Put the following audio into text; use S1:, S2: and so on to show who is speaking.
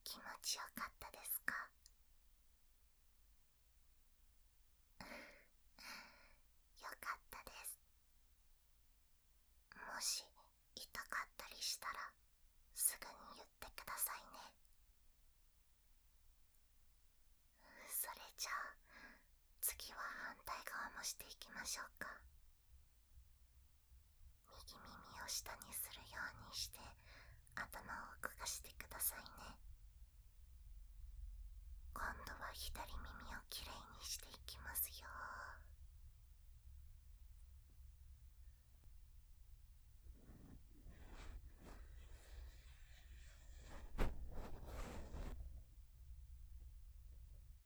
S1: 気持ちよかったですか？よかったです。もし痛かったりしたらすぐに言ってくださいね。それじゃあ次は反対側もしていきましょうか。右耳を下にするようにして頭を動かしてくださいね。今度は左耳をきれいにしてい